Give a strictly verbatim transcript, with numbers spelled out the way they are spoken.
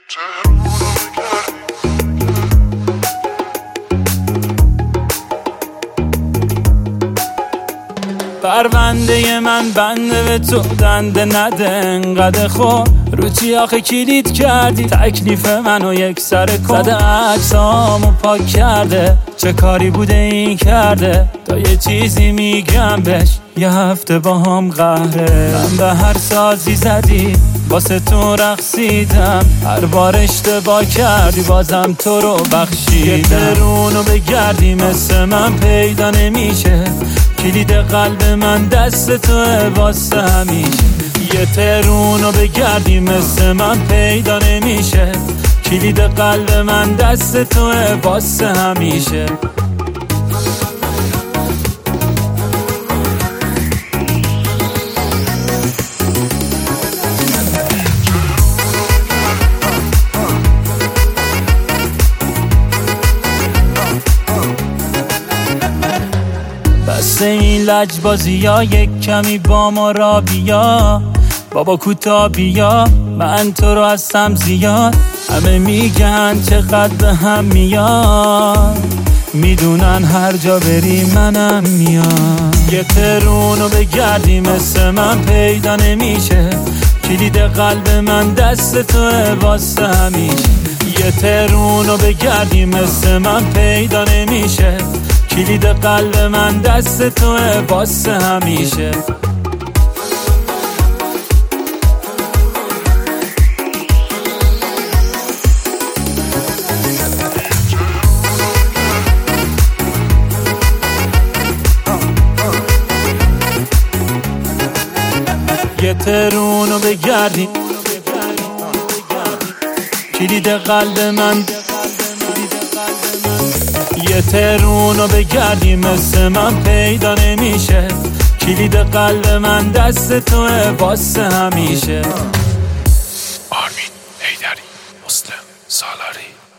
پرونده من بنده به تو دنده نده انقدر خود رو چی آخه کلید کردی تکلیف منو یک سر کن زده عکسامو پاک کرده چه کاری بوده این کرده تا یه چیزی میگم بهش یه هفته با هم قهره من به هر سازی زدی واسه تو رقصیدم هر بار اشتباه کردی بازم تو رو بخشیدم یه درونو بگردی مثل من پیدا نمیشه کلید قلب من دست توه واسه همیشه یه ترونو بگردی مثل من پیدا نمیشه کلید قلب من دست توه واسه همیشه بس این لجبازی ها یک کمی با ما را بیا بابا کوتا بیا من تو رو هستم زیاد همه میگن چقدر به هم میاد میدونن هر جا بری منم میاد یه ترونو بگردی مثل من پیدا نمیشه کلید قلب من دست توه واسه همیشه یه ترونو بگردی مثل من پیدا نمیشه کلید قلب من دست توه واسه همیشه یه ترونو بگردی کلید قلب من یه ترونو بگردی مثل من پیدا نمیشه کلید قلب من دست توه واسه همیشه آرمین حیدری مسلم سالاری